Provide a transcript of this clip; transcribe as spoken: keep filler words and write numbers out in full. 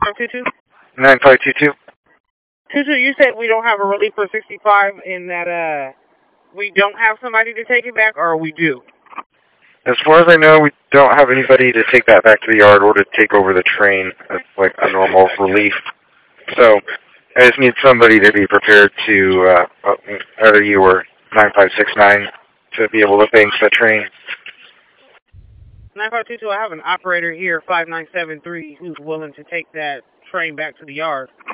five two two? nine five two two. two two, you said we don't have a relief for sixty-five and that uh we don't have somebody to take it back, or we do? As far as I know, we don't have anybody to take that back to the yard or to take over the train as like a normal relief. So I just need somebody to be prepared to, uh, either you or nine five six nine, to be able to bank the train. nine five two two, I have an operator here, five nine seven three, who's willing to take that train back to the yard.